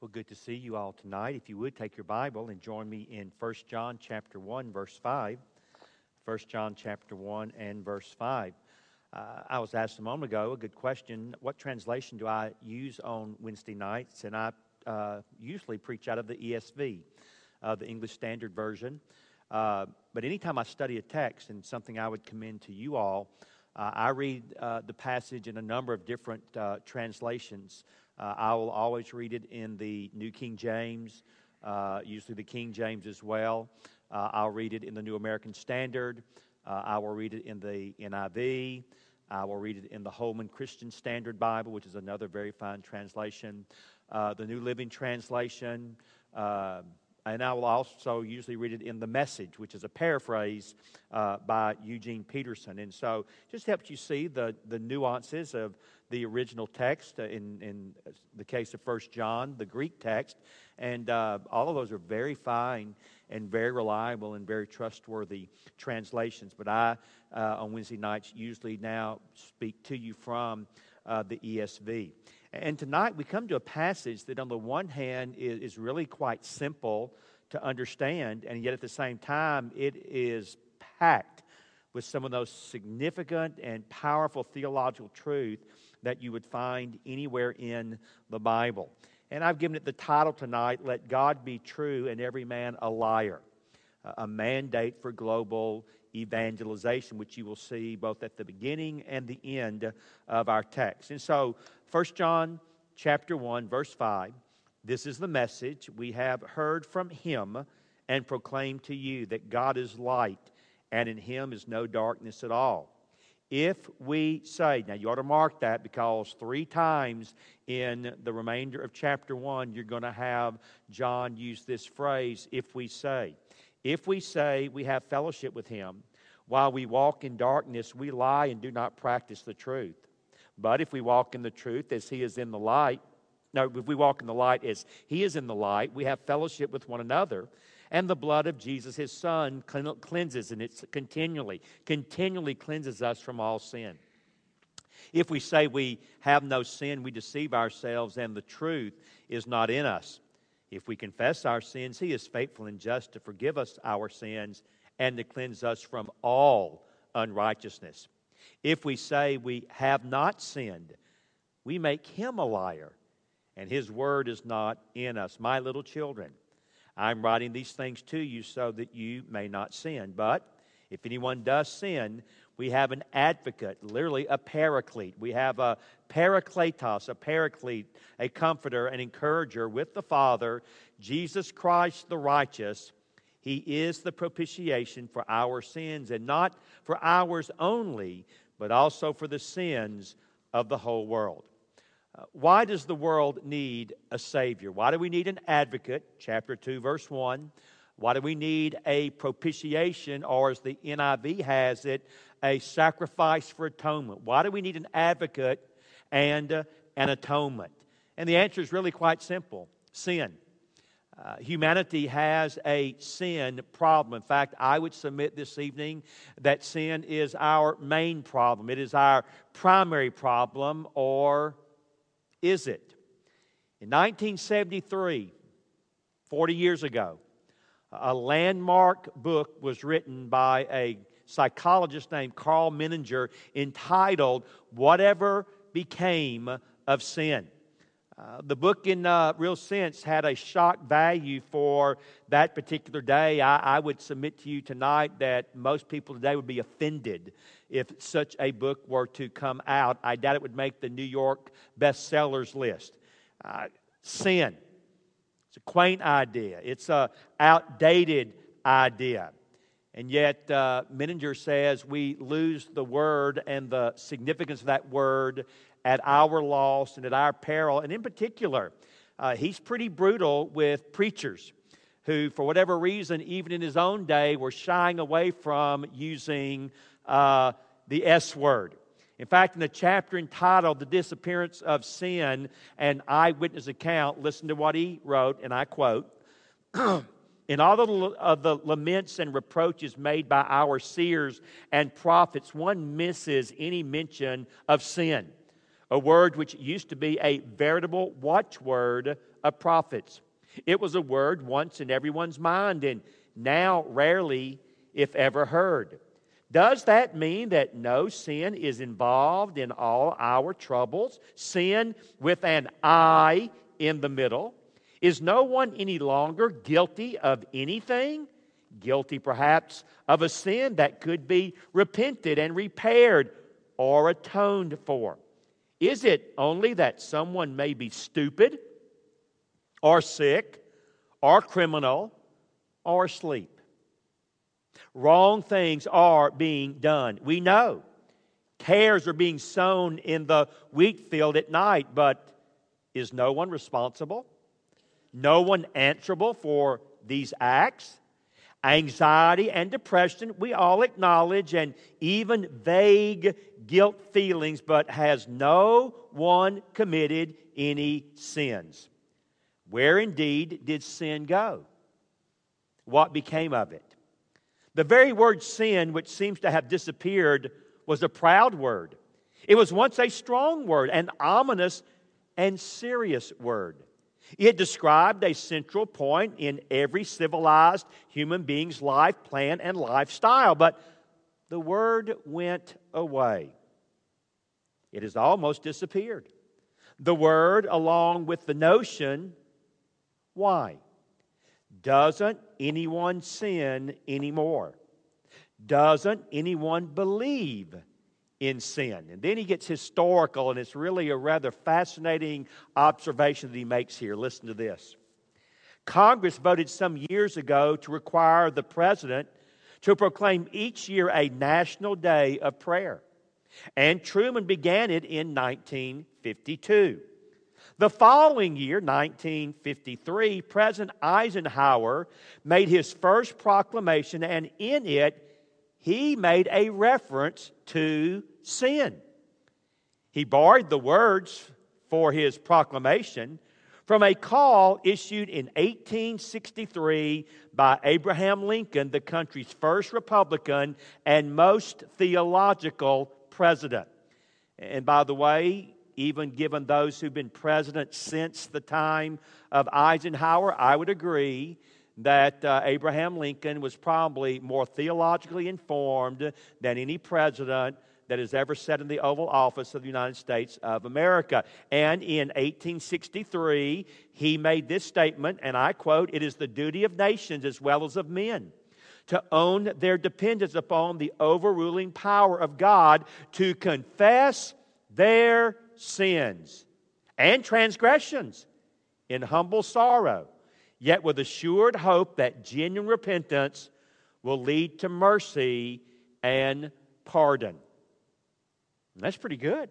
Well, good to see you all tonight. If you would, take your Bible and join me in 1 John chapter 1, verse 5. 1 John chapter 1 and verse 5. I was asked a moment ago, a good question, what translation do I use on Wednesday nights? And I usually preach out of the ESV, the English Standard Version. But anytime I study a text, and something I would commend to you all, I read the passage in a number of different translations. I will always read it in the New King James, usually the King James as well. I'll read it in the New American Standard. I will read it in the NIV. I will read it in the Holman Christian Standard Bible, which is another very fine translation. The New Living Translation. And I will also usually read it in the Message, which is a paraphrase by Eugene Peterson. And so just helps you see the nuances of the original text, in the case of 1 John, the Greek text. And all of those are very fine and very reliable and very trustworthy translations. But I, on Wednesday nights, usually now speak to you from the ESV. And tonight we come to a passage that on the one hand is really quite simple to understand, and yet at the same time it is packed with some of those significant and powerful theological truth that you would find anywhere in the Bible. And I've given it the title tonight, Let God Be True and Every Man a Liar, a mandate for global evangelization, which you will see both at the beginning and the end of our text. And so 1 John chapter 1, verse 5, this is the message we have heard from Him and proclaimed to you, that God is light, and in Him is no darkness at all. If we say, now you ought to mark that, because 3 times in the remainder of chapter 1, you're going to have John use this phrase, if we say. If we say we have fellowship with Him, while we walk in darkness, we lie and do not practice the truth. But if we walk in the truth as He is in the light, if we walk in the light as He is in the light, we have fellowship with one another. And the blood of Jesus, His Son, cleanses, and it's continually cleanses us from all sin. If we say we have no sin, we deceive ourselves, and the truth is not in us. If we confess our sins, He is faithful and just to forgive us our sins and to cleanse us from all unrighteousness. If we say we have not sinned, we make Him a liar, and His word is not in us. My little children, I'm writing these things to you so that you may not sin. But if anyone does sin, we have an advocate, literally a paraclete. We have a parakletos, a paraclete, a comforter, an encourager with the Father, Jesus Christ the righteous. He is the propitiation for our sins, and not for ours only, but also for the sins of the whole world. Why does the world need a Savior? Why do we need an advocate? Chapter 2, verse 1. Why do we need a propitiation, or as the NIV has it, a sacrifice for atonement? Why do we need an advocate and an atonement? And the answer is really quite simple. Sin. Humanity has a sin problem. In fact, I would submit this evening that sin is our main problem. It is our primary problem, or is it? In 1973, 40 years ago, a landmark book was written by a psychologist named Carl Menninger entitled, Whatever Became of Sin. The book, in real sense, had a shock value for that particular day. I would submit to you tonight that most people today would be offended if such a book were to come out. I doubt it would make the New York bestsellers list. Sin. It's a quaint idea. It's an outdated idea. And yet, Menninger says we lose the word and the significance of that word at our loss and at our peril. And in particular, he's pretty brutal with preachers who, for whatever reason, even in his own day, were shying away from using the S word. In fact, in the chapter entitled The Disappearance of Sin, an Eyewitness Account, listen to what he wrote, and I quote, In all of the laments and reproaches made by our seers and prophets, one misses any mention of sin. a word which used to be a veritable watchword of prophets. It was a word once in everyone's mind and now rarely, if ever, heard. Does that mean that no sin is involved in all our troubles? Sin with an I in the middle? Is no one any longer guilty of anything? Guilty perhaps of a sin that could be repented and repaired or atoned for? Is it only that someone may be stupid or sick or criminal or asleep? Wrong things are being done. We know. Tares are being sown in the wheat field at night, but is no one responsible? No one answerable for these acts? Anxiety and depression, we all acknowledge, and even vague guilt feelings, but has no one committed any sins? Where indeed did sin go? What became of it? The very word sin, which seems to have disappeared, was a proud word. It was once a strong word, an ominous and serious word. It described a central point in every civilized human being's life plan and lifestyle, but the word went away. It has almost disappeared. The word, along with the notion, why? Doesn't anyone sin anymore? Doesn't anyone believe in sin? And then he gets historical, and it's really a rather fascinating observation that he makes here. Listen to this. Congress voted some years ago to require the president to proclaim each year a national day of prayer. And Truman began it in 1952. The following year, 1953, President Eisenhower made his first proclamation, and in it, he made a reference to sin. He borrowed the words for his proclamation from a call issued in 1863 by Abraham Lincoln, the country's first Republican and most theological president. And by the way, even given those who've been president since the time of Eisenhower, I would agree that Abraham Lincoln was probably more theologically informed than any president that has ever sat in the Oval Office of the United States of America. And in 1863, he made this statement, and I quote, "It is the duty of nations as well as of men to own their dependence upon the overruling power of God, to confess their sins and transgressions in humble sorrow, yet with assured hope that genuine repentance will lead to mercy and pardon." And that's pretty good.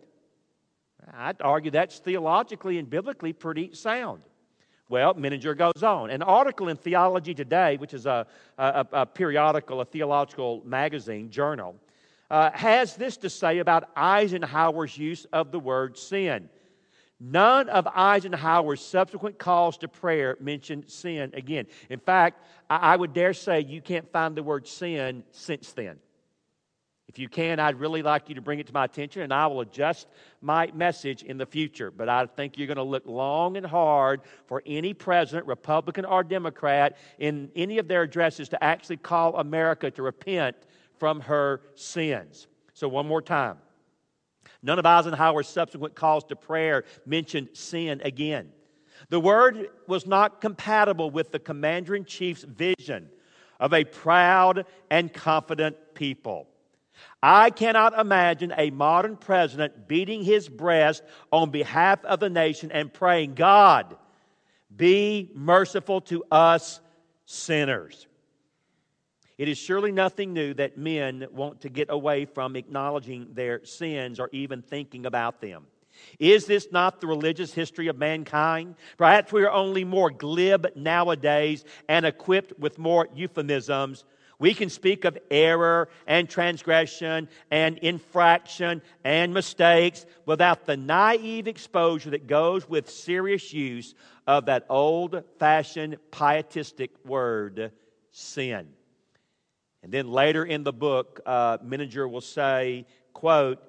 I'd argue that's theologically and biblically pretty sound. Well, Menninger goes on. An article in Theology Today, which is a periodical, a theological magazine, journal, has this to say about Eisenhower's use of the word sin. None of Eisenhower's subsequent calls to prayer mentioned sin again. In fact, I would dare say you can't find the word sin since then. If you can, I'd really like you to bring it to my attention, and I will adjust my message in the future. But I think you're going to look long and hard for any president, Republican or Democrat, in any of their addresses to actually call America to repent from her sins. So one more time. None of Eisenhower's subsequent calls to prayer mentioned sin again. The word was not compatible with the commander-in-chief's vision of a proud and confident people. I cannot imagine a modern president beating his breast on behalf of the nation and praying, "God, be merciful to us sinners." It is surely nothing new that men want to get away from acknowledging their sins or even thinking about them. Is this not the religious history of mankind? Perhaps we are only more glib nowadays and equipped with more euphemisms. We can speak of error and transgression and infraction and mistakes without the naive exposure that goes with serious use of that old-fashioned pietistic word, sin. And then later in the book, Menninger will say, quote,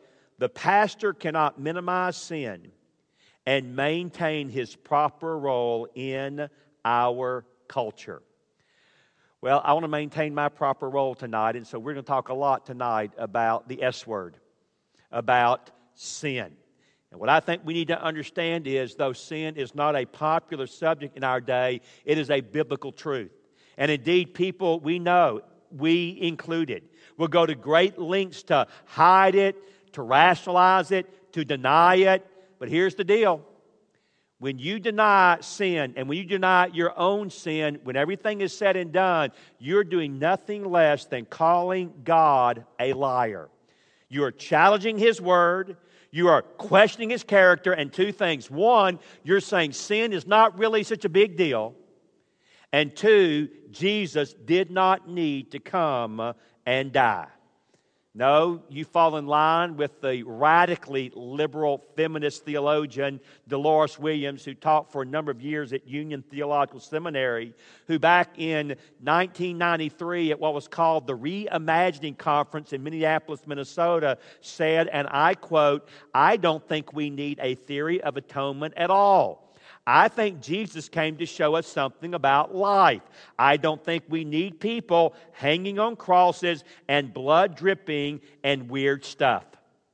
The pastor cannot minimize sin and maintain his proper role in our culture. Well, I want to maintain my proper role tonight, and so we're going to talk a lot tonight about the S word, about sin. And what I think we need to understand is, though sin is not a popular subject in our day, it is a biblical truth. And indeed, people we know, we included, will go to great lengths to hide it, to rationalize it, to deny it. But here's the deal. When you deny sin and when you deny your own sin, when everything is said and done, you're doing nothing less than calling God a liar. You are challenging His Word. You are questioning His character. And two things. One, you're saying sin is not really such a big deal. And two, Jesus did not need to come and die. No, you fall in line with the radically liberal feminist theologian Dolores Williams, who taught for a number of years at Union Theological Seminary, who back in 1993 at what was called the Reimagining Conference in Minneapolis, Minnesota, said, and I quote, "I don't think we need a theory of atonement at all. I think Jesus came to show us something about life. I don't think we need people hanging on crosses and blood dripping and weird stuff."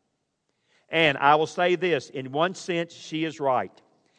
And I will say this, in one sense, she is right.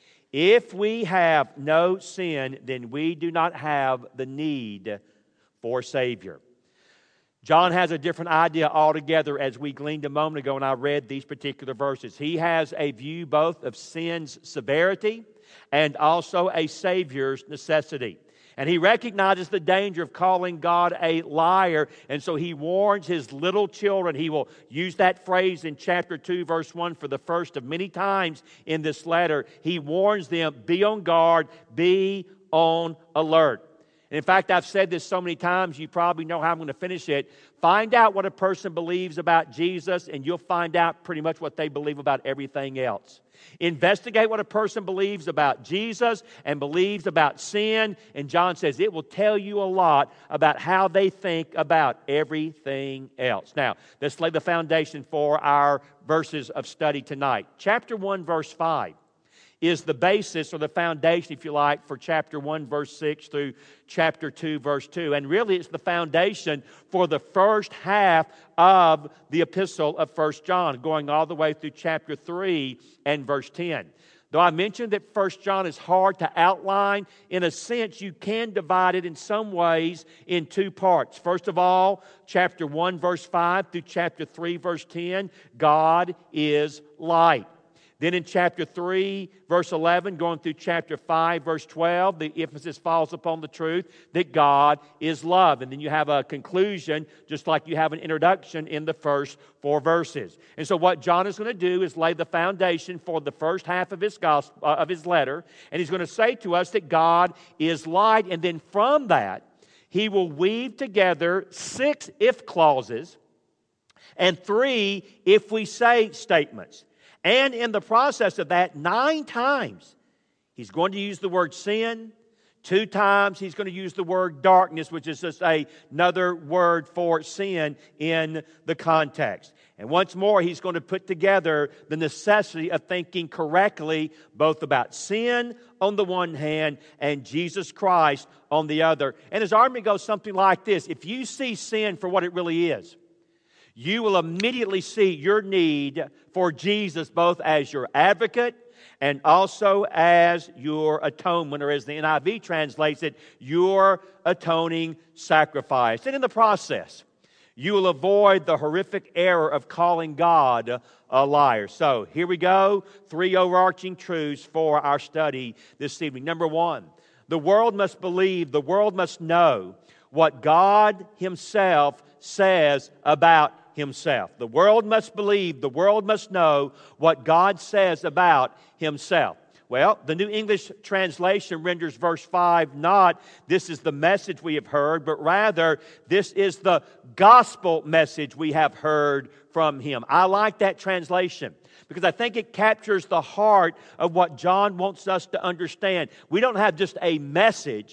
If we have no sin, then we do not have the need for a Savior. John has a different idea altogether as we gleaned a moment ago when I read these particular verses. He has a view both of sin's severity and also a Savior's necessity. And he recognizes the danger of calling God a liar, and so he warns his little children. He will use that phrase in chapter 2, verse 1 for the first of many times in this letter. He warns them, be on guard, be on alert. And in fact, I've said this so many times, you probably know how I'm going to finish it. Find out what a person believes about Jesus, and you'll find out pretty much what they believe about everything else. Investigate what a person believes about Jesus and believes about sin, and John says it will tell you a lot about how they think about everything else. Now, let's lay the foundation for our verses of study tonight. Chapter 1, verse 5. Is the basis or the foundation, if you like, for chapter 1, verse 6 through chapter 2, verse 2. And really it's the foundation for the first half of the epistle of 1 John, going all the way through chapter 3 and verse 10. Though I mentioned that 1 John is hard to outline, in a sense you can divide it in some ways in two parts. First of all, chapter 1, verse 5 through chapter 3, verse 10, God is light. Then in chapter 3, verse 11, going through chapter 5, verse 12, the emphasis falls upon the truth that God is love. And then you have a conclusion, just like you have an introduction in the first 4 verses. And so what John is going to do is lay the foundation for the first half of his gospel, of his letter. And he's going to say to us that God is light. And then from that, he will weave together 6 if clauses and 3 if we say statements. And in the process of that, 9 times, he's going to use the word sin. 2 times, he's going to use the word darkness, which is just another word for sin in the context. And once more, he's going to put together the necessity of thinking correctly, both about sin on the one hand and Jesus Christ on the other. And his argument goes something like this. If you see sin for what it really is, you will immediately see your need for Jesus both as your advocate and also as your atonement, or as the NIV translates it, your atoning sacrifice. And in the process, you will avoid the horrific error of calling God a liar. So here we go, 3 overarching truths for our study this evening. Number 1, the world must believe, the world must know what God Himself says about Himself. The world must believe, the world must know what God says about Himself. Well, the New English translation renders verse 5 not, this is the message we have heard, but rather, this is the gospel message we have heard from Him. I like that translation because I think it captures the heart of what John wants us to understand. We don't have just a message.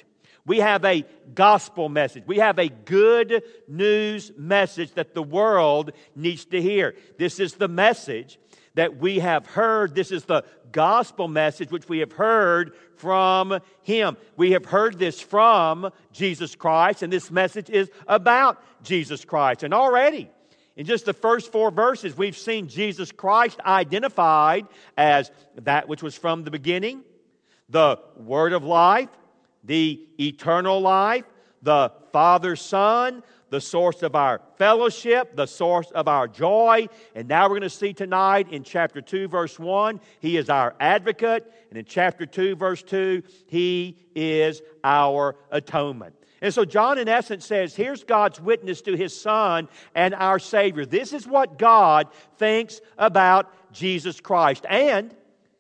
We have a gospel message. We have a good news message that the world needs to hear. This is the message that we have heard. This is the gospel message which we have heard from Him. We have heard this from Jesus Christ, and this message is about Jesus Christ. And already, in just the first 4 verses, we've seen Jesus Christ identified as that which was from the beginning, the Word of life, the eternal life, the Father, Son, the source of our fellowship, the source of our joy. And now we're going to see tonight in chapter 2, verse 1, He is our advocate. And in chapter 2, verse 2, He is our atonement. And so John, in essence, says, here's God's witness to His Son and our Savior. This is what God thinks about Jesus Christ. And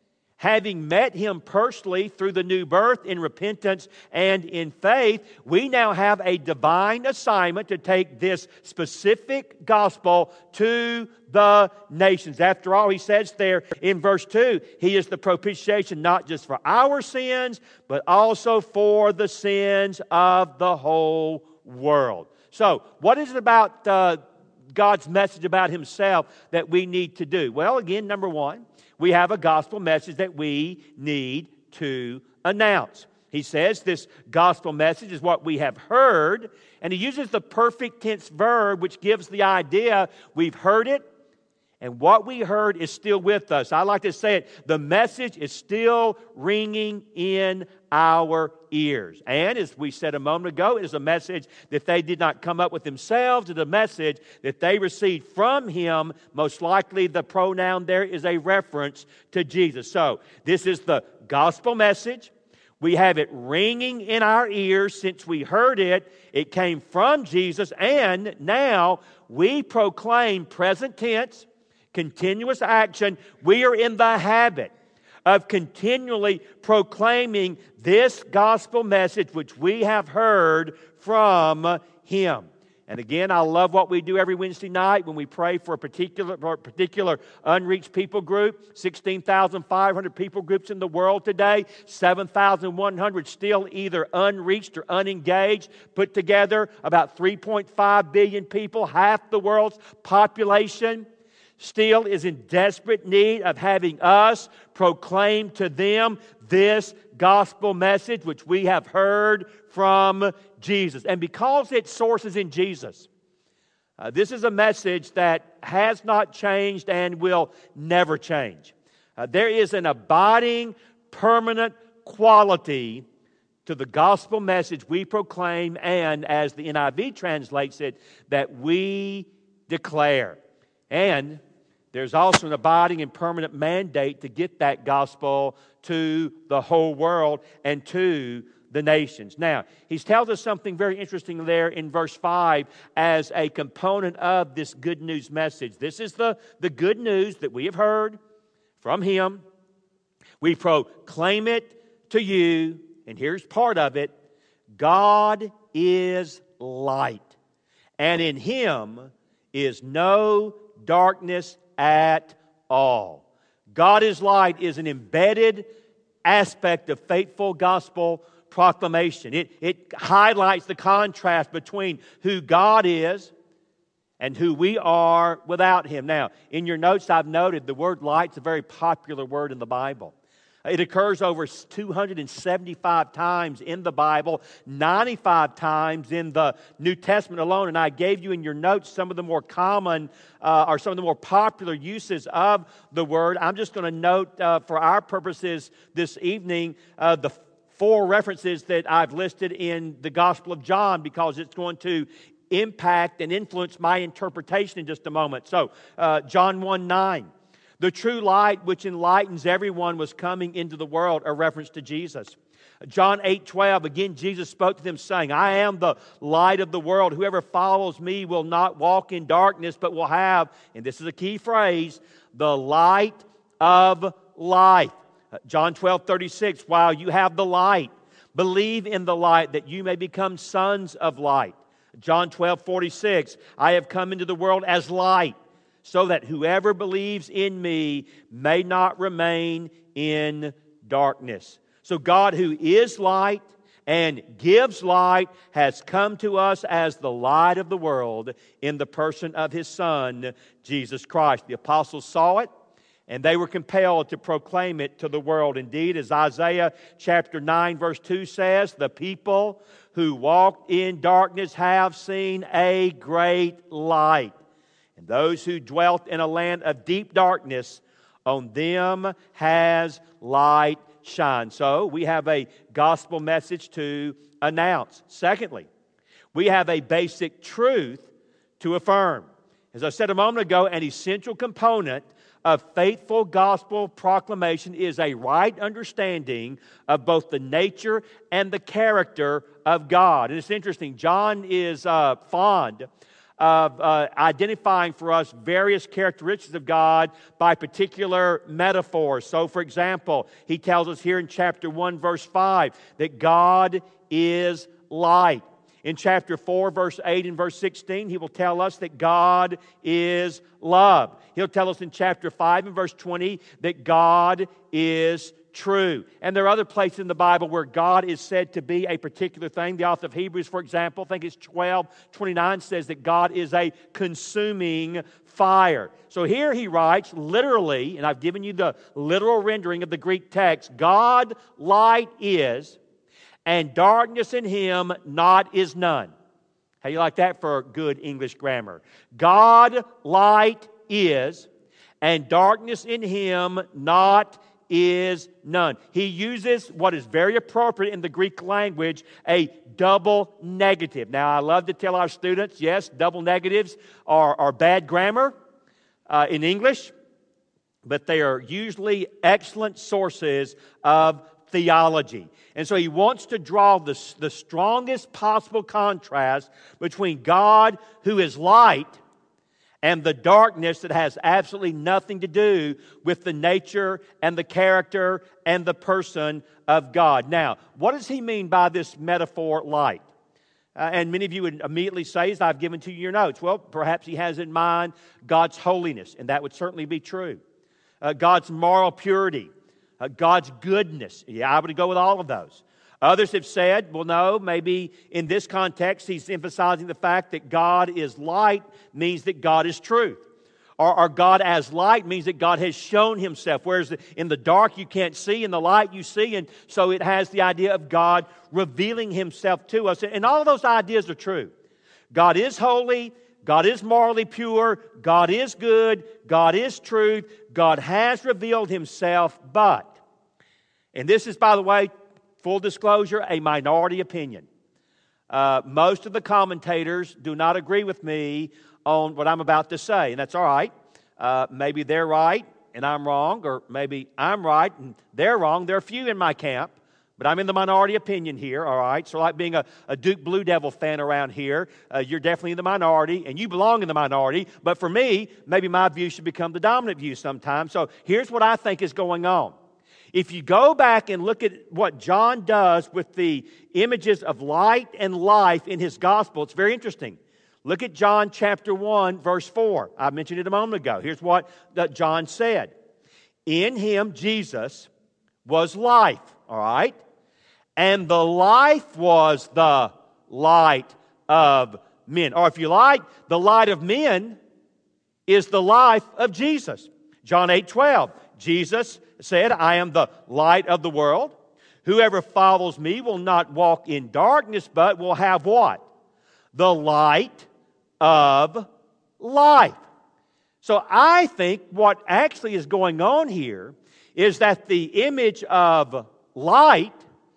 having met Him personally through the new birth in repentance and in faith, we now have a divine assignment to take this specific gospel to the nations. After all, he says there in verse 2, He is the propitiation not just for our sins, but also for the sins of the whole world. So, what is it about God's message about Himself that we need to do? Well, again, number one, we have a gospel message that we need to announce. He says this gospel message is what we have heard, and he uses the perfect tense verb, which gives the idea we've heard it, and what we heard is still with us. I like to say it, the message is still ringing in our ears. And as we said a moment ago, it is a message that they did not come up with themselves. It's a message that they received from Him. Most likely the pronoun there is a reference to Jesus. So this is the gospel message. We have it ringing in our ears since we heard it. It came from Jesus, and now we proclaim present tense, continuous action. We are in the habit of continually proclaiming this gospel message which we have heard from Him. And again, I love what we do every Wednesday night when we pray for a particular unreached people group. 16,500 people groups in the world today. 7,100 still either unreached or unengaged. Put together about 3.5 billion people, half the world's population, still is in desperate need of having us proclaim to them this gospel message which we have heard from Jesus. And because its source is in Jesus, this is a message that has not changed and will never change. There is an abiding, permanent quality to the gospel message we proclaim, and as the NIV translates it, that we declare. And there's also an abiding and permanent mandate to get that gospel to the whole world and to the nations. Now, he tells us something very interesting there in verse 5 as a component of this good news message. This is the good news that we have heard from Him. We proclaim it to you, and here's part of it. God is light, and in Him is no darkness at all. God is light is an embedded aspect of faithful gospel proclamation. It highlights the contrast between who God is and who we are without Him. Now, in your notes I've noted the word light is a very popular word in the Bible. It occurs over 275 times in the Bible, 95 times in the New Testament alone. And I gave you in your notes some of the more common or some of the more popular uses of the word. I'm just going to note for our purposes this evening the 4 references that I've listed in the Gospel of John, because it's going to impact and influence my interpretation in just a moment. So, John 1:9. The true light which enlightens everyone was coming into the world, a reference to Jesus. John 8:12, again, Jesus spoke to them saying, I am the light of the world. Whoever follows me will not walk in darkness, but will have, and this is a key phrase, the light of life. John 12:36, while you have the light, believe in the light that you may become sons of light. John 12:46, I have come into the world as light, so that whoever believes in me may not remain in darkness. So God, who is light and gives light, has come to us as the light of the world in the person of His Son, Jesus Christ. The apostles saw it, and they were compelled to proclaim it to the world. Indeed, as Isaiah chapter 9, verse 2 says, the people who walked in darkness have seen a great light. And those who dwelt in a land of deep darkness, on them has light shined. So we have a gospel message to announce. Secondly, we have a basic truth to affirm. As I said a moment ago, an essential component of faithful gospel proclamation is a right understanding of both the nature and the character of God. And it's interesting, John is fond of identifying for us various characteristics of God by particular metaphors. So, for example, he tells us here in chapter 1, verse 5, that God is light. In chapter 4, verse 8 and verse 16, he will tell us that God is love. He'll tell us in chapter 5 and verse 20 that God is true. And there are other places in the Bible where God is said to be a particular thing. The author of Hebrews, for example, I think it's 12:29, says that God is a consuming fire. So here he writes literally, and I've given you the literal rendering of the Greek text, God light is, and darkness in Him not is none. How do you like that for good English grammar? God light is, and darkness in Him not is none. He uses what is very appropriate in the Greek language, a double negative. Now, I love to tell our students, yes, double negatives are bad grammar in English, but they are usually excellent sources of theology. And so he wants to draw the strongest possible contrast between God, who is light, and the darkness that has absolutely nothing to do with the nature and the character and the person of God. Now, what does he mean by this metaphor light? And many of you would immediately say, as I've given to you your notes, well, perhaps he has in mind God's holiness, and that would certainly be true. God's moral purity, God's goodness. Yeah, I would go with all of those. Others have said, well, no, maybe in this context he's emphasizing the fact that God is light means that God is truth. Or God as light means that God has shown Himself, whereas in the dark you can't see, in the light you see, and so it has the idea of God revealing Himself to us. And all of those ideas are true. God is holy, God is morally pure, God is good, God is truth, God has revealed Himself, but, and this is, by the way, full disclosure, a minority opinion. Most of the commentators do not agree with me on what I'm about to say, and that's all right. Maybe they're right and I'm wrong, or maybe I'm right and they're wrong. There are a few in my camp, but I'm in the minority opinion here, all right? So like being a Duke Blue Devil fan around here, you're definitely in the minority, and you belong in the minority. But for me, maybe my view should become the dominant view sometime. So here's what I think is going on. If you go back and look at what John does with the images of light and life in his gospel, it's very interesting. Look at John chapter 1, verse 4. I mentioned it a moment ago. Here's what John said. In Him, Jesus, was life, all right? And the life was the light of men. Or if you like, the light of men is the life of Jesus. John 8:12. Jesus said, I am the light of the world. Whoever follows me will not walk in darkness, but will have what? The light of life. So I think what actually is going on here is that the image of light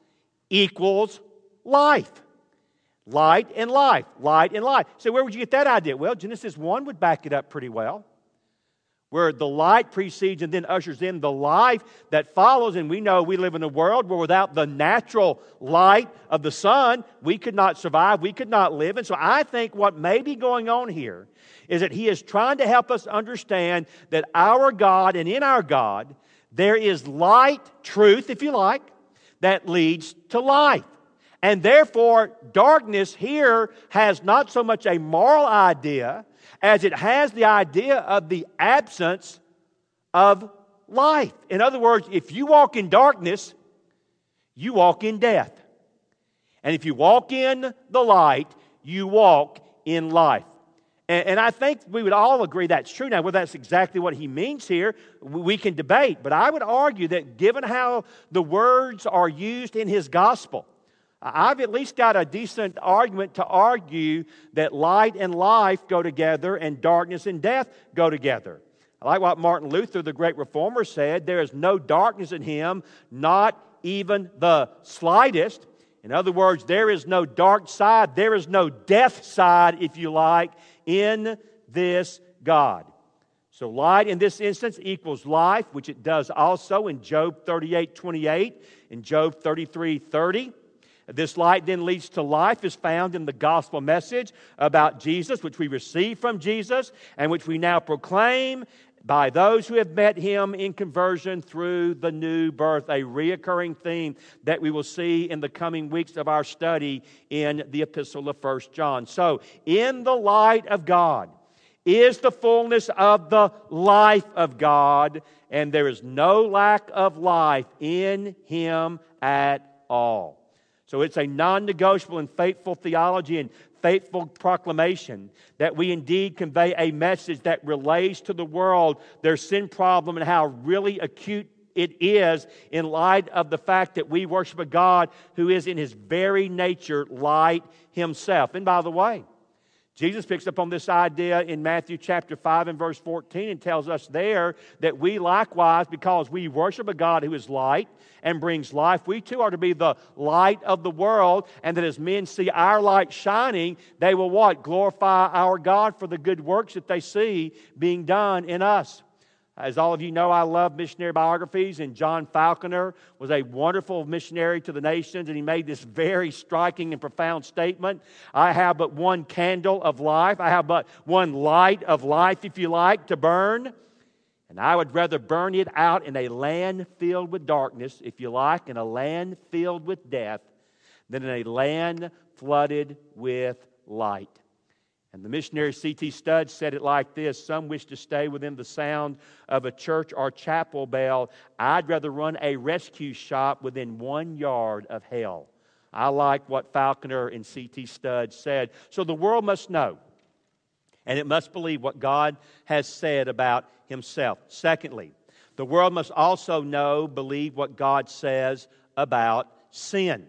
equals life. Light and life. Light and life. So where would you get that idea? Well, Genesis 1 would back it up pretty well, where the light precedes and then ushers in the life that follows. And we know we live in a world where without the natural light of the sun, we could not survive, we could not live. And so I think what may be going on here is that He is trying to help us understand that our God, and in our God, there is light, truth, if you like, that leads to life. And therefore, darkness here has not so much a moral idea as it has the idea of the absence of life. In other words, if you walk in darkness, you walk in death. And if you walk in the light, you walk in life. And I think we would all agree that's true. Now, whether that's exactly what he means here, we can debate. But I would argue that given how the words are used in his gospel, I've at least got a decent argument to argue that light and life go together and darkness and death go together. I like what Martin Luther, the great reformer, said, there is no darkness in him, not even the slightest. In other words, there is no dark side, there is no death side, if you like, in this God. So light in this instance equals life, which it does also in Job 38:28, in Job 33:30. This light then leads to life is found in the gospel message about Jesus, which we receive from Jesus and which we now proclaim by those who have met Him in conversion through the new birth, a reoccurring theme that we will see in the coming weeks of our study in the epistle of 1 John. So, in the light of God is the fullness of the life of God, and there is no lack of life in Him at all. So it's a non-negotiable and faithful theology and faithful proclamation that we indeed convey a message that relates to the world their sin problem and how really acute it is in light of the fact that we worship a God who is in His very nature light Himself. And by the way, Jesus picks up on this idea in Matthew chapter 5 and verse 14 and tells us there that we likewise, because we worship a God who is light and brings life, we too are to be the light of the world, and that as men see our light shining, they will what? Glorify our God for the good works that they see being done in us. As all of you know, I love missionary biographies, and John Falconer was a wonderful missionary to the nations, and he made this very striking and profound statement. I have but one candle of life. I have but one light of life, if you like, to burn. And I would rather burn it out in a land filled with darkness, if you like, in a land filled with death, than in a land flooded with light. And the missionary C.T. Studd said it like this: some wish to stay within the sound of a church or chapel bell. I'd rather run a rescue shop within 1 yard of hell. I like what Falconer and C.T. Studd said. So the world must know, and it must believe what God has said about Himself. Secondly, the world must also know, believe what God says about sin.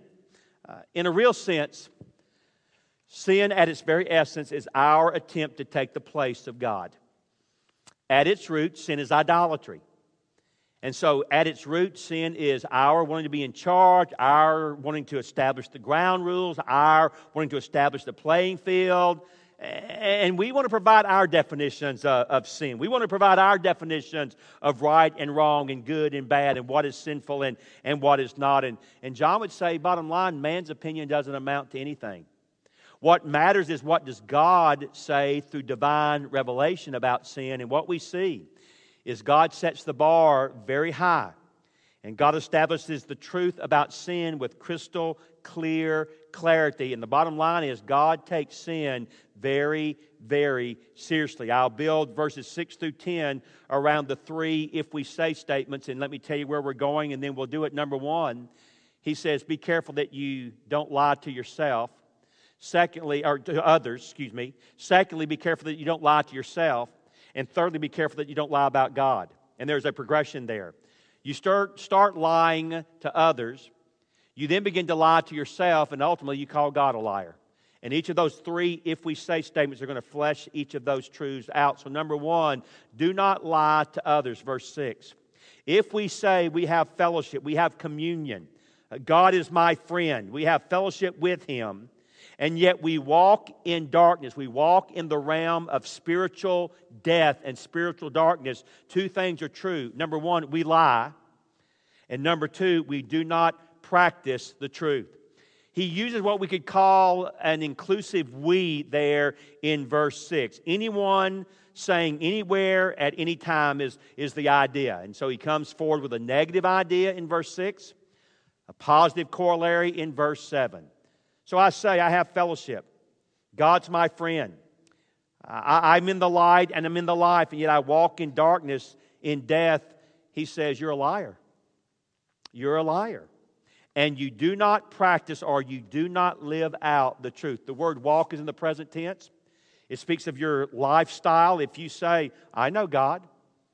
In a real sense, sin at its very essence is our attempt to take the place of God. At its root, sin is idolatry. And so at its root, sin is our wanting to be in charge, our wanting to establish the ground rules, our wanting to establish the playing field. And we want to provide our definitions of sin. We want to provide our definitions of right and wrong and good and bad and what is sinful and what is not. And John would say, bottom line, man's opinion doesn't amount to anything. What matters is what does God say through divine revelation about sin. And what we see is God sets the bar very high. And God establishes the truth about sin with crystal clear clarity. And the bottom line is God takes sin very, very seriously. I'll build verses 6 through 10 around the three if we say statements. And let me tell you where we're going, and then we'll do it. Number one, he says, be careful that you don't lie to yourself. Secondly, or to others, excuse me. Secondly, be careful that you don't lie to yourself. And thirdly, be careful that you don't lie about God. And there's a progression there. You start lying to others. You then begin to lie to yourself, and ultimately you call God a liar. And each of those three, if we say statements, are going to flesh each of those truths out. So number one, do not lie to others, verse 6. If we say we have fellowship, we have communion, God is my friend, we have fellowship with Him, and yet we walk in darkness. We walk in the realm of spiritual death and spiritual darkness. Two things are true. Number one, we lie. And number two, we do not practice the truth. He uses what we could call an inclusive we there in verse 6. Anyone saying anywhere at any time is the idea. And so he comes forward with a negative idea in verse 6, a positive corollary in verse 7. So I say, I have fellowship. God's my friend. I'm in the light and I'm in the life, and yet I walk in darkness, in death. He says, you're a liar. You're a liar. and you do not practice or you do not live out the truth. The word walk is in the present tense. It speaks of your lifestyle. If you say, I know God,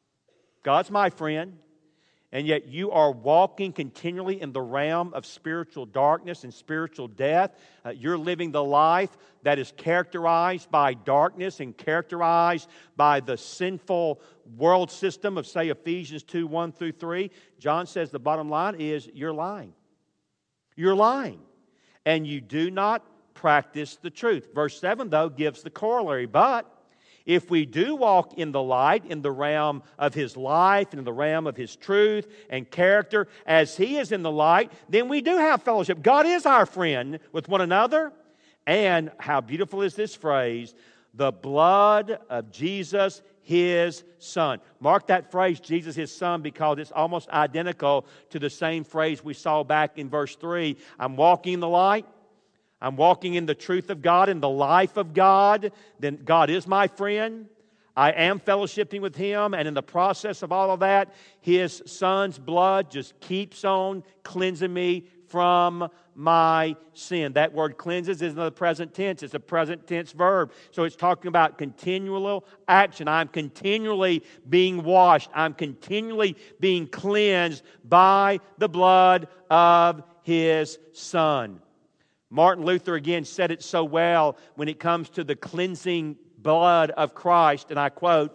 God's my friend, and yet you are walking continually in the realm of spiritual darkness and spiritual death. You're living the life that is characterized by darkness and characterized by the sinful world system of, say, Ephesians 2, 1 through 3. John says the bottom line is you're lying. You're lying. And you do not practice the truth. Verse 7, though, gives the corollary. But if we do walk in the light, in the realm of His life, and in the realm of His truth and character, as He is in the light, then we do have fellowship. God is our friend with one another. And how beautiful is this phrase, the blood of Jesus, His Son. Mark that phrase, Jesus, His Son, because it's almost identical to the same phrase we saw back in verse 3. I'm walking in the light. I'm walking in the truth of God, in the life of God, then God is my friend. I am fellowshipping with Him, and in the process of all of that, His Son's blood just keeps on cleansing me from my sin. That word cleanses is in the present tense. It's a present tense verb. So it's talking about continual action. I'm continually being washed. I'm continually being cleansed by the blood of His Son. Martin Luther again said it so well when it comes to the cleansing blood of Christ, and I quote,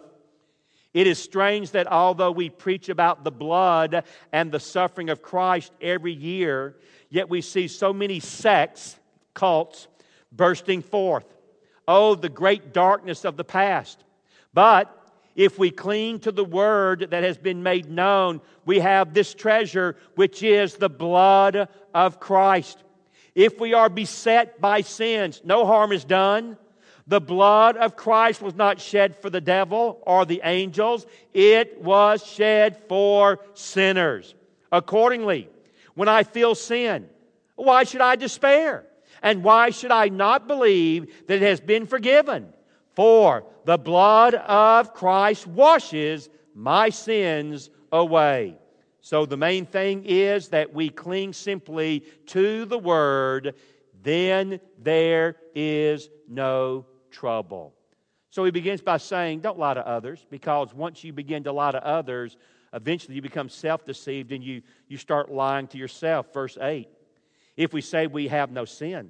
"It is strange that although we preach about the blood and the suffering of Christ every year, yet we see so many sects, cults, bursting forth. Oh, the great darkness of the past. But if we cling to the Word that has been made known, we have this treasure, which is the blood of Christ. If we are beset by sins, no harm is done. The blood of Christ was not shed for the devil or the angels. It was shed for sinners. Accordingly, when I feel sin, why should I despair? And why should I not believe that it has been forgiven? For the blood of Christ washes my sins away." So the main thing is that we cling simply to the Word, then there is no trouble. So he begins by saying, don't lie to others, because once you begin to lie to others, eventually you become self-deceived and you start lying to yourself. Verse 8, if we say we have no sin,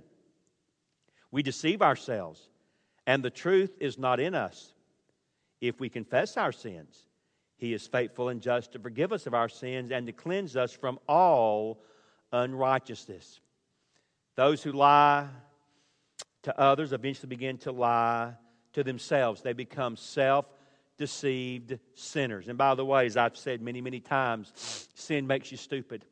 we deceive ourselves, and the truth is not in us. If we confess our sins, He is faithful and just to forgive us of our sins and to cleanse us from all unrighteousness. Those who lie to others eventually begin to lie to themselves. They become self-deceived sinners. And by the way, as I've said many, many times, sin makes you stupid.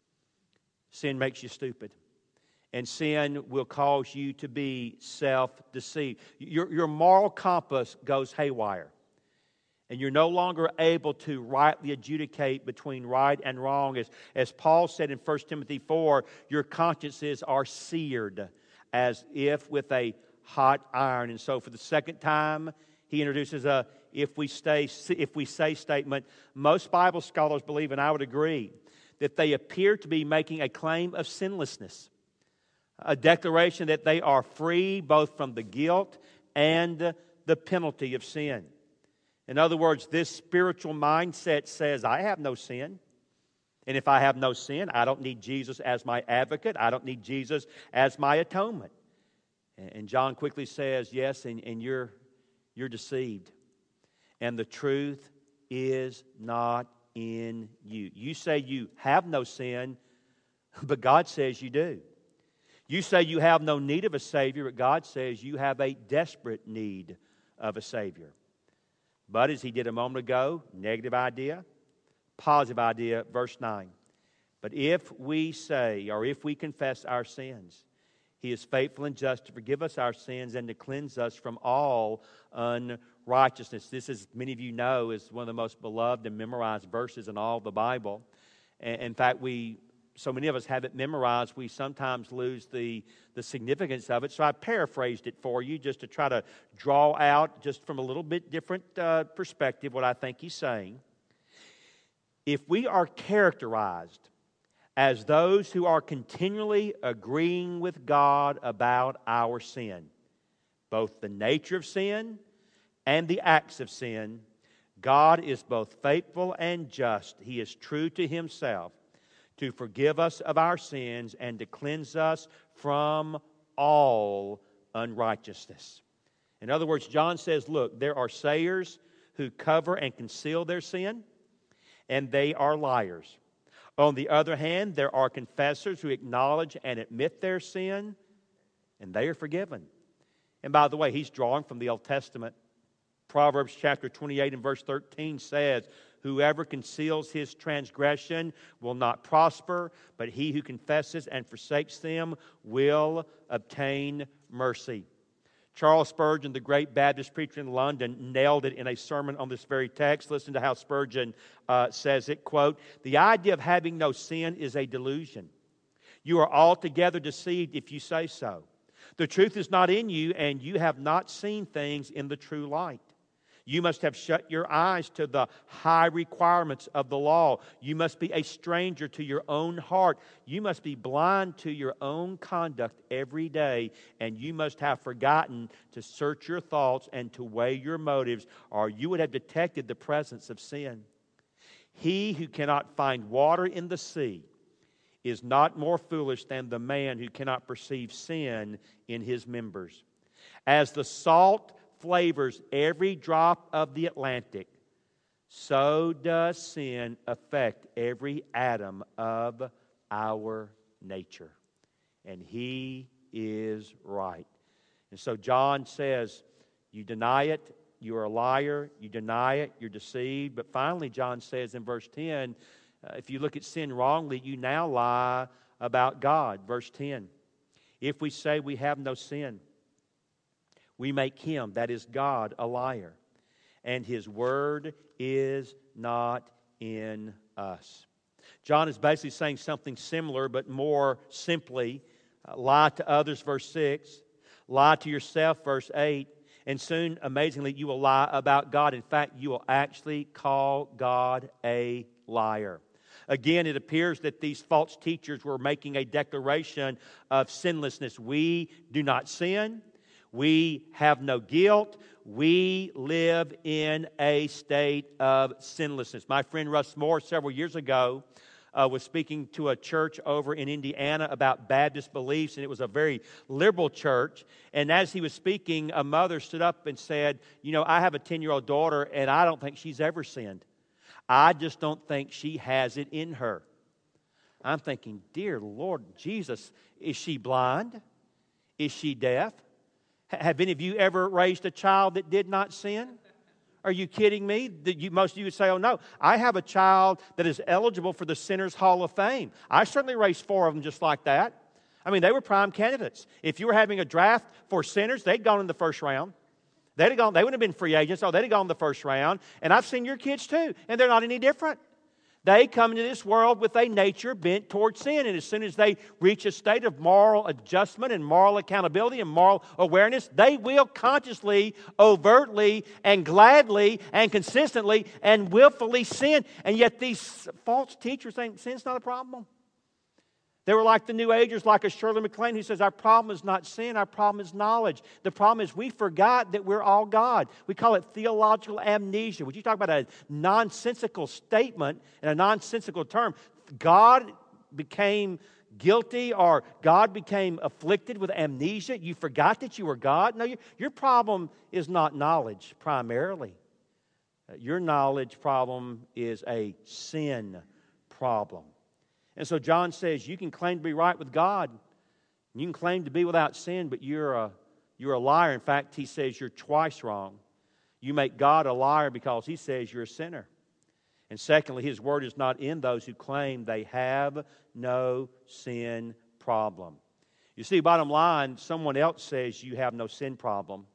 Sin makes you stupid. And sin will cause you to be self-deceived. Your moral compass goes haywire. And you're no longer able to rightly adjudicate between right and wrong. As Paul said in 1 Timothy 4, your consciences are seared as if with a hot iron. And so for the second time, he introduces a if we say statement. Most Bible scholars believe, and I would agree, that they appear to be making a claim of sinlessness. A declaration that they are free both from the guilt and the penalty of sin. In other words, this spiritual mindset says, I have no sin. And if I have no sin, I don't need Jesus as my advocate. I don't need Jesus as my atonement. And John quickly says, yes, and you're deceived. And the truth is not in you. You say you have no sin, but God says you do. You say you have no need of a Savior, but God says you have a desperate need of a Savior. But as he did a moment ago, negative idea, positive idea, verse 9. But if we say, or if we confess our sins, He is faithful and just to forgive us our sins and to cleanse us from all unrighteousness. This, as many of you know, is one of the most beloved and memorized verses in all of the Bible. In fact, so many of us have it memorized, we sometimes lose the significance of it. So I paraphrased it for you just to try to draw out, just from a little bit different perspective, what I think he's saying. If we are characterized as those who are continually agreeing with God about our sin, both the nature of sin and the acts of sin. God is both faithful and just. He is true to Himself to forgive us of our sins and to cleanse us from all unrighteousness. In other words, John says, look, there are sayers who cover and conceal their sin, and they are liars. On the other hand, there are confessors who acknowledge and admit their sin, and they are forgiven. And by the way, he's drawing from the Old Testament. Proverbs chapter 28 and verse 13 says, whoever conceals his transgression will not prosper, but he who confesses and forsakes them will obtain mercy. Charles Spurgeon, the great Baptist preacher in London, nailed it in a sermon on this very text. Listen to how Spurgeon says it, quote, "The idea of having no sin is a delusion. You are altogether deceived if you say so. The truth is not in you, and you have not seen things in the true light. You must have shut your eyes to the high requirements of the law. You must be a stranger to your own heart. You must be blind to your own conduct every day, and you must have forgotten to search your thoughts and to weigh your motives, or you would have detected the presence of sin. He who cannot find water in the sea is not more foolish than the man who cannot perceive sin in his members. As the salt flavors every drop of the Atlantic, so does sin affect every atom of our nature." And he is right. And so John says, you deny it, you're a liar. You deny it, you're deceived. But finally, John says in verse 10, if you look at sin wrongly, you now lie about God. Verse 10, if we say we have no sin, we make Him, that is God, a liar, and His word is not in us. John is basically saying something similar, but more simply. Lie to others, verse 6. Lie to yourself, verse 8. And soon, amazingly, you will lie about God. In fact, you will actually call God a liar. Again, it appears that these false teachers were making a declaration of sinlessness. We do not sin. We have no guilt. We live in a state of sinlessness. My friend Russ Moore, several years ago, was speaking to a church over in Indiana about Baptist beliefs, and it was a very liberal church. And as he was speaking, a mother stood up and said, I have a 10-year-old daughter, and I don't think she's ever sinned. I just don't think she has it in her. I'm thinking, dear Lord Jesus, is she blind? Is she deaf? Have any of you ever raised a child that did not sin? Are you kidding me? Most of you would say, oh no, I have a child that is eligible for the Sinners Hall of Fame. I certainly raised 4 of them just like that. I mean, they were prime candidates. If you were having a draft for sinners, they'd gone in the first round. They wouldn't have been free agents. Oh, they'd have gone in the first round. And I've seen your kids too, and they're not any different. They come into this world with a nature bent toward sin. And as soon as they reach a state of moral adjustment and moral accountability and moral awareness, they will consciously, overtly, and gladly, and consistently, and willfully sin. And yet these false teachers think sin's not a problem. They were like the New Agers, like a Shirley MacLaine who says, our problem is not sin, our problem is knowledge. The problem is we forgot that we're all God. We call it theological amnesia. Would you talk about a nonsensical statement and a nonsensical term? God became guilty, or God became afflicted with amnesia. You forgot that you were God? No, your problem is not knowledge primarily. Your knowledge problem is a sin problem. And so John says you can claim to be right with God. You can claim to be without sin, but you're a liar. In fact, he says you're twice wrong. You make God a liar because He says you're a sinner. And secondly, His word is not in those who claim they have no sin problem. You see, bottom line, someone else says you have no sin problem.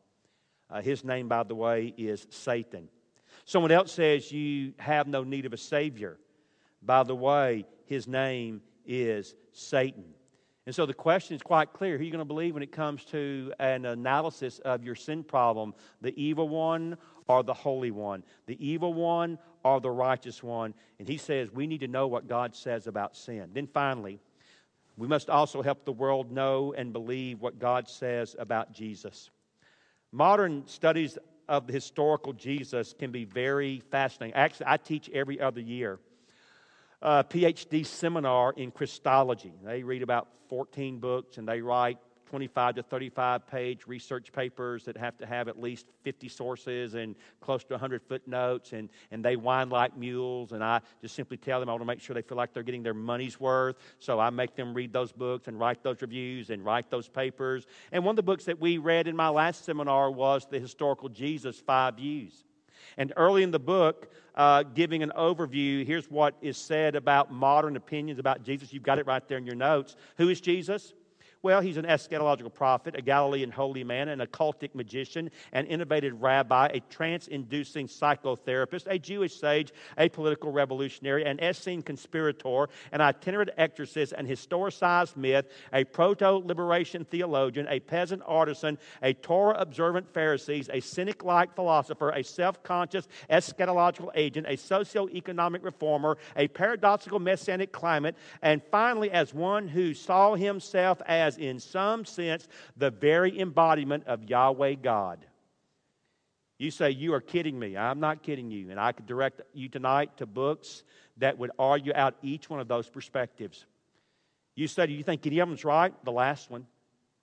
His name, by the way, is Satan. Someone else says you have no need of a Savior. By the way, his name is Satan. And so the question is quite clear. Who are you going to believe when it comes to an analysis of your sin problem? The evil one or the Holy One? The evil one or the righteous one. And he says we need to know what God says about sin. Then finally, we must also help the world know and believe what God says about Jesus. Modern studies of the historical Jesus can be very fascinating. Actually, I teach every other year a PhD seminar in Christology. They read about 14 books and they write 25 to 35 page research papers that have to have at least 50 sources and close to 100 footnotes, and they whine like mules, and I just simply tell them I want to make sure they feel like they're getting their money's worth, so I make them read those books and write those reviews and write those papers. And one of the books that we read in my last seminar was The Historical Jesus, 5 Views. And early in the book, giving an overview, here's what is said about modern opinions about Jesus. You've got it right there in your notes. Who is Jesus? Well, he's an eschatological prophet, a Galilean holy man, an occultic magician, an innovative rabbi, a trance-inducing psychotherapist, a Jewish sage, a political revolutionary, an Essene conspirator, an itinerant exorcist, an historicized myth, a proto-liberation theologian, a peasant artisan, a Torah-observant Pharisee, a cynic-like philosopher, a self-conscious eschatological agent, a socio-economic reformer, a paradoxical messianic climate, and finally, as one who saw himself as, in some sense, the very embodiment of Yahweh God. You say, you are kidding me. I'm not kidding you. And I could direct you tonight to books that would argue out each one of those perspectives. You say, do you think any of them's right? The last one.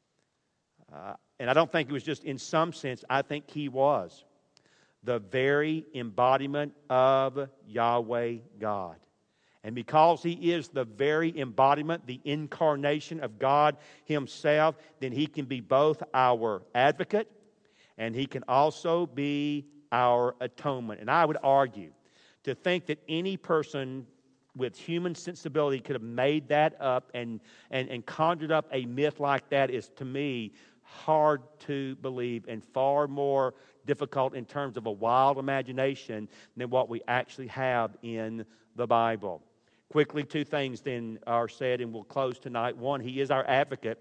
And I don't think it was just in some sense. I think he was the very embodiment of Yahweh God. And because he is the very embodiment, the incarnation of God himself, then he can be both our advocate and he can also be our atonement. And I would argue to think that any person with human sensibility could have made that up and conjured up a myth like that is, to me, hard to believe and far more difficult in terms of a wild imagination than what we actually have in the Bible. Quickly, 2 things then are said, and we'll close tonight. 1, he is our advocate.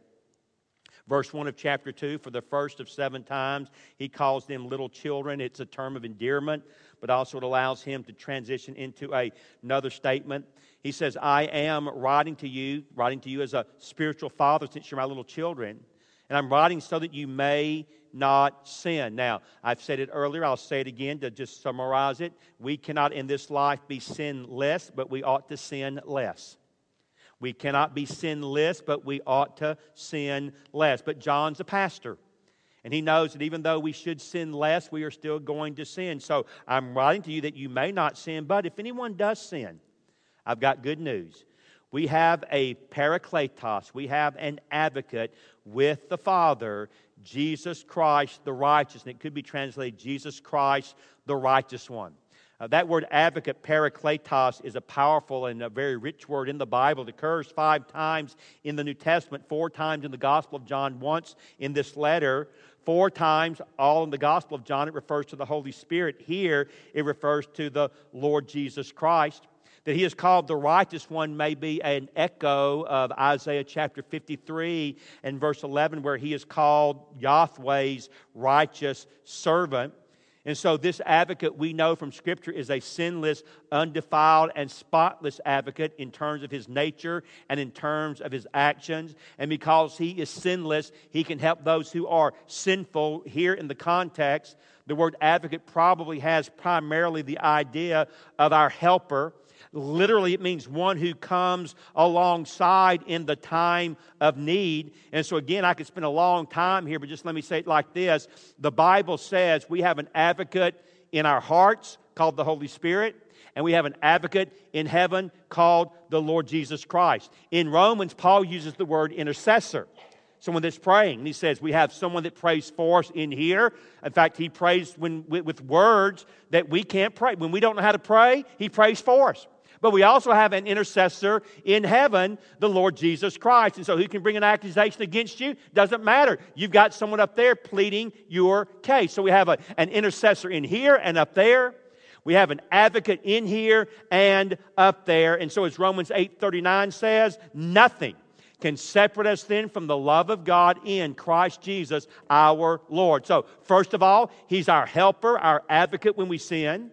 Verse 1 of chapter 2, for the first of 7 times, he calls them little children. It's a term of endearment, but also it allows him to transition into another statement. He says, I am writing to you as a spiritual father since you're my little children. And I'm writing so that you may not sin. Now, I've said it earlier, I'll say it again to just summarize it. We cannot in this life be sinless, but we ought to sin less. We cannot be sinless, but we ought to sin less. But John's a pastor, and he knows that even though we should sin less, we are still going to sin. So I'm writing to you that you may not sin, but if anyone does sin, I've got good news. We have a parakletos, we have an advocate with the Father, Jesus Christ the righteous. And it could be translated Jesus Christ the righteous one. That word advocate, parakletos, is a powerful and a very rich word in the Bible. It occurs 5 times in the New Testament, 4 times in the Gospel of John, once in this letter. 4 times, all in the Gospel of John, it refers to the Holy Spirit. Here, it refers to the Lord Jesus Christ. That he is called the righteous one may be an echo of Isaiah chapter 53 and verse 11, where he is called Yahweh's righteous servant. And so this advocate, we know from Scripture, is a sinless, undefiled, and spotless advocate in terms of his nature and in terms of his actions. And because he is sinless, he can help those who are sinful. Here in the context, the word advocate probably has primarily the idea of our helper. Literally, it means one who comes alongside in the time of need. And so again, I could spend a long time here, but just let me say it like this. The Bible says we have an advocate in our hearts called the Holy Spirit, and we have an advocate in heaven called the Lord Jesus Christ. In Romans, Paul uses the word intercessor. Someone that's praying. And he says we have someone that prays for us in here. In fact, he prays with words that we can't pray. When we don't know how to pray, he prays for us. But we also have an intercessor in heaven, the Lord Jesus Christ. And so who can bring an accusation against you? Doesn't matter. You've got someone up there pleading your case. So we have an intercessor in here and up there. We have an advocate in here and up there. And so as Romans 8:39 says, nothing can separate us then from the love of God in Christ Jesus our Lord. So first of all, He's our helper, our advocate when we sin.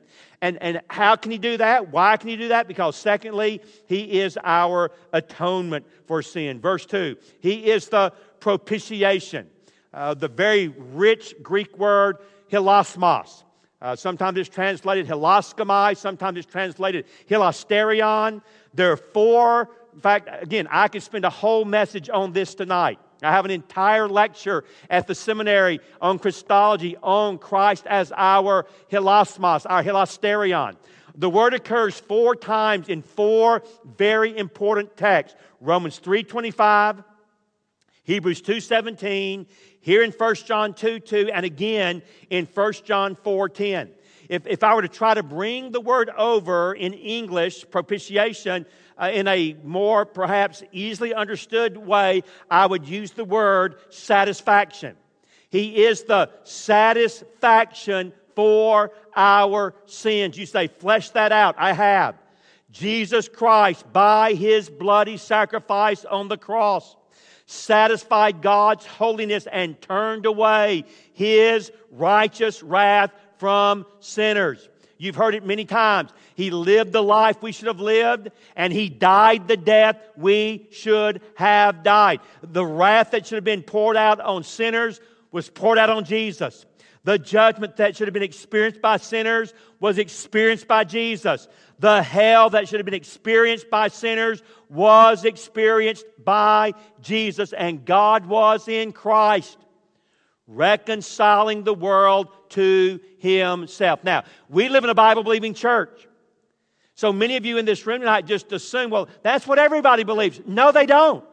And how can He do that? Why can He do that? Because secondly, He is our atonement for sin. Verse 2, He is the propitiation. The very rich Greek word, hilasmos. Sometimes it's translated hilaskomai. Sometimes it's translated hilasterion. There are four. In fact, again, I could spend a whole message on this tonight. I have an entire lecture at the seminary on Christology, on Christ as our hilasmos, our hilasterion. The word occurs 4 times in 4 very important texts. Romans 3:25, Hebrews 2:17, here in 1 John 2:2, and again in 1 John 4:10. If I were to try to bring the word over in English, propitiation, in a more perhaps easily understood way, I would use the word satisfaction. He is the satisfaction for our sins. You say, flesh that out. I have. Jesus Christ, by His bloody sacrifice on the cross, satisfied God's holiness and turned away His righteous wrath from sinners. You've heard it many times. He lived the life we should have lived, and He died the death we should have died. The wrath that should have been poured out on sinners was poured out on Jesus. The judgment that should have been experienced by sinners was experienced by Jesus. The hell that should have been experienced by sinners was experienced by Jesus. And God was in Christ, reconciling the world to Himself. Now, we live in a Bible-believing church. So many of you in this room tonight just assume, well, that's what everybody believes. No, they don't.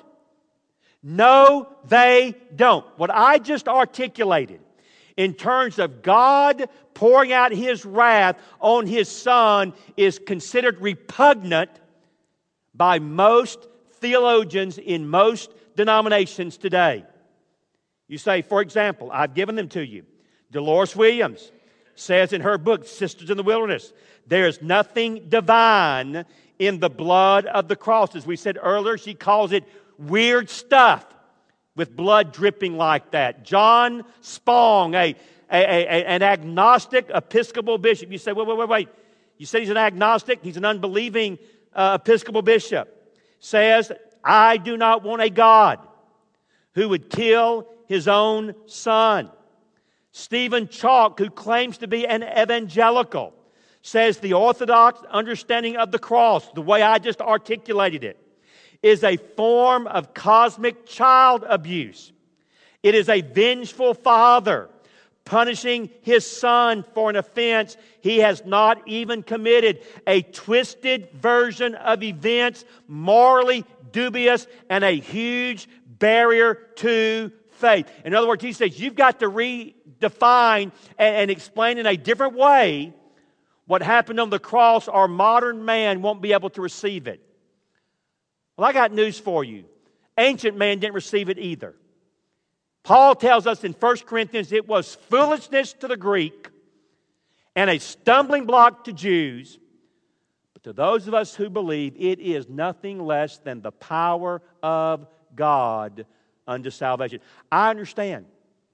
No, they don't. What I just articulated in terms of God pouring out His wrath on His Son is considered repugnant by most theologians in most denominations today. You say, for example, I've given them to you. Dolores Williams says in her book, Sisters in the Wilderness, there is nothing divine in the blood of the cross. As we said earlier, she calls it weird stuff with blood dripping like that. John Spong, an agnostic Episcopal bishop. You say, wait. You said he's an agnostic? He's an unbelieving Episcopal bishop. Says, I do not want a God who would kill His own Son. Stephen Chalk, who claims to be an evangelical, says the orthodox understanding of the cross, the way I just articulated it, is a form of cosmic child abuse. It is a vengeful father punishing his son for an offense he has not even committed. A twisted version of events, morally dubious, and a huge barrier to faith. In other words, he says you've got to redefine and explain in a different way what happened on the cross, or modern man won't be able to receive it. Well, I got news for you. Ancient man didn't receive it either. Paul tells us in 1 Corinthians it was foolishness to the Greek and a stumbling block to Jews. But to those of us who believe, it is nothing less than the power of God unto salvation. I understand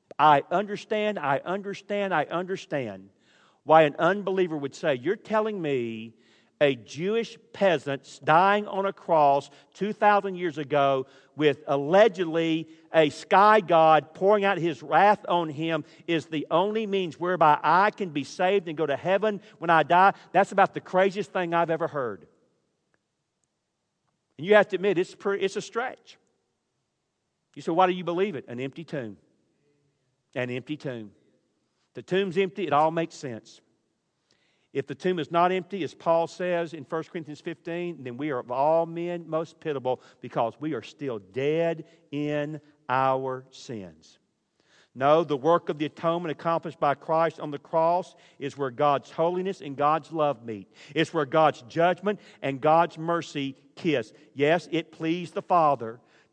why an unbeliever would say, you're telling me a Jewish peasant dying on a cross 2,000 years ago with allegedly a sky god pouring out His wrath on him is the only means whereby I can be saved and go to heaven when I die? That's about the craziest thing I've ever heard. And you have to admit, it's a stretch. You say, why do you believe it? An empty tomb. An empty tomb. The tomb's empty, it all makes sense. If the tomb is not empty, as Paul says in 1 Corinthians 15, then we are of all men most pitiable because we are still dead in our sins. No, the work of the atonement accomplished by Christ on the cross is where God's holiness and God's love meet. It's where God's judgment and God's mercy kiss. Yes, it pleased the Father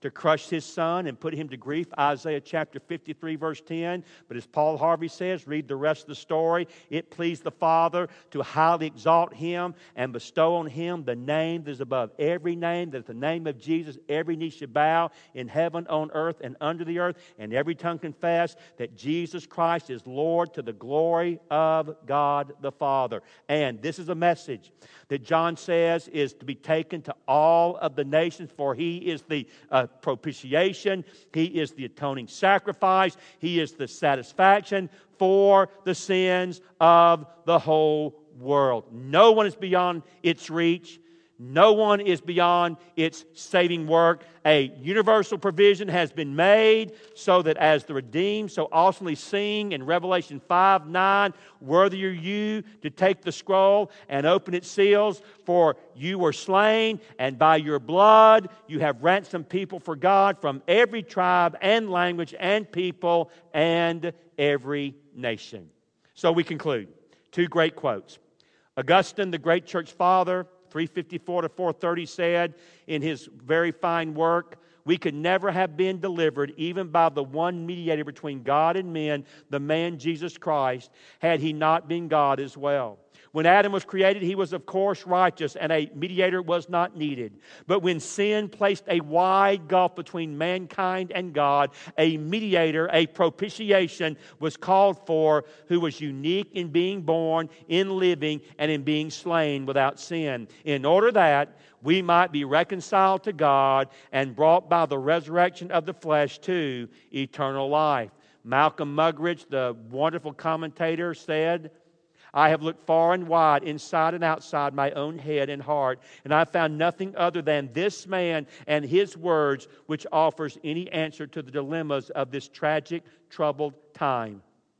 to crush his son and put him to grief, Isaiah chapter 53, verse 10. But as Paul Harvey says, read the rest of the story. It pleased the Father to highly exalt him and bestow on him the name that is above every name, that at the name of Jesus every knee should bow in heaven, on earth, and under the earth, and every tongue confess that Jesus Christ is Lord, to the glory of God the Father. And this is a message that John says is to be taken to all of the nations, for he is the propitiation, he is the atoning sacrifice, he is the satisfaction for the sins of the whole world. No one is beyond its reach. No one is beyond its saving work. A universal provision has been made so that as the redeemed so awesomely sing in Revelation 5:9, worthy are you to take the scroll and open its seals, for you were slain, and by your blood you have ransomed people for God from every tribe and language and people and every nation. So we conclude. Two great quotes. Augustine, the great church father, 354 to 430, said in his very fine work, we could never have been delivered even by the one mediator between God and men, the man Jesus Christ, had he not been God as well. When Adam was created, he was of course righteous, and a mediator was not needed. But when sin placed a wide gulf between mankind and God, a mediator, a propitiation, was called for, who was unique in being born, in living, and in being slain without sin, in order that we might be reconciled to God and brought by the resurrection of the flesh to eternal life. Malcolm Muggeridge, the wonderful commentator, said, I have looked far and wide, inside and outside my own head and heart, and I found nothing other than this man and his words which offers any answer to the dilemmas of this tragic, troubled time.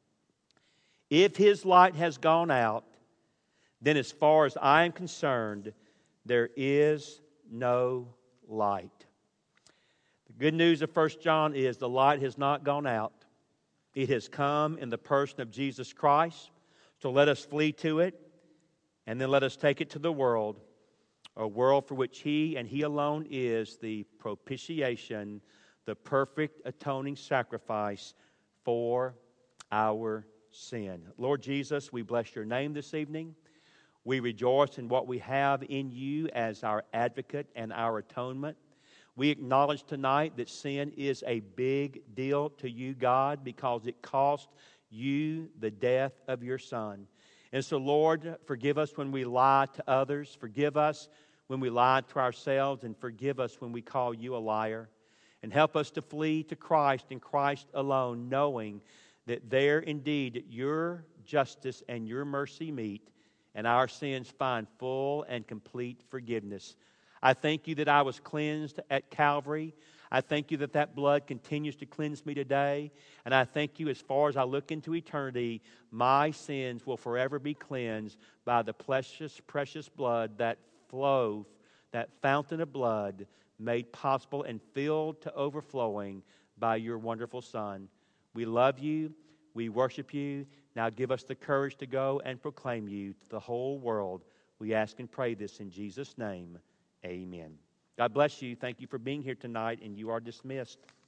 If his light has gone out, then as far as I am concerned, there is no light. The good news of 1 John is the light has not gone out. It has come in the person of Jesus Christ. So let us flee to it, and then let us take it to the world, a world for which He and He alone is the propitiation, the perfect atoning sacrifice for our sin. Lord Jesus, we bless Your name this evening. We rejoice in what we have in You as our advocate and our atonement. We acknowledge tonight that sin is a big deal to You, God, because it cost You the death of Your Son. And so, Lord, forgive us when we lie to others. Forgive us when we lie to ourselves. And forgive us when we call You a liar. And help us to flee to Christ and Christ alone, knowing that there indeed Your justice and Your mercy meet, and our sins find full and complete forgiveness. I thank You that I was cleansed at Calvary. I thank You that that blood continues to cleanse me today. And I thank You as far as I look into eternity, my sins will forever be cleansed by the precious, precious blood that flows, that fountain of blood made possible and filled to overflowing by Your wonderful Son. We love You. We worship You. Now give us the courage to go and proclaim You to the whole world. We ask and pray this in Jesus' name. Amen. God bless you. Thank you for being here tonight, and you are dismissed.